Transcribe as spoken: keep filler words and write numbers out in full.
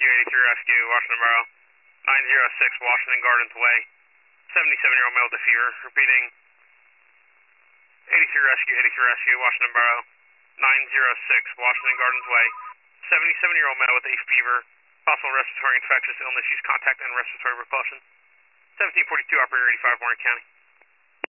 Rescue, eighty-three Rescue, Washington Borough, nine zero six Washington Gardens Way, seventy-seven-year-old male with a fever. Repeating, eighty-three Rescue, eighty-three Rescue, Washington Borough, nine zero six Washington Gardens Way, seventy-seven-year-old male with a fever, possible respiratory infectious illness, use contact and respiratory precaution. seventeen forty-two, Operator eighty-five, Warren County.